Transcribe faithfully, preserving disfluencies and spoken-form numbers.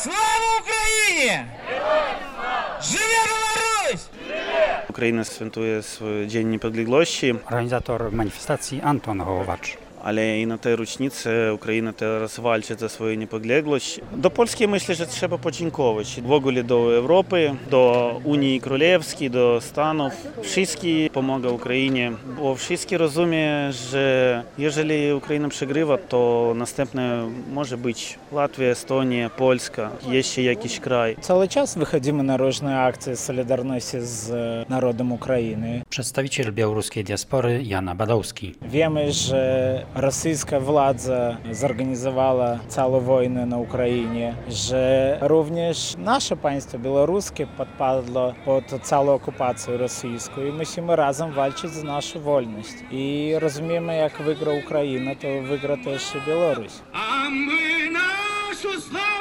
Слава Україні! Живе Білорусь! Україна святкує свій День Niepodległości. Organizator manifestacji Anton Hołowacz. Але і на tej rocznicy Україна teraz walczy za swoją niepodległość. Do Polski myślę, że trzeba podziękować. W ogóle do Europy, do Unii Królewskiej, do Stanów. Wszyscy pomagają Ukrainie, bo wszyscy rozumieją, że jeżeli Ukraina przegrywa, to następne może być Latvia, Estonia, Polska, jeszcze jakiś kraj. Cały czas wychodzimy na różne akcje solidarności z narodem Ukrainy. Przedstawiciel białoruskiej diaspory Jana Badowski. Wiemy, że rosyjska władza zorganizowała całą wojnę na Ukrainie, że również nasze państwo białoruskie podpadło pod całą okupację rosyjską i musimy razem walczyć za naszą wolność. I rozumiemy, jak wygra Ukraina, to wygra też Białoruś. А ми нашу славу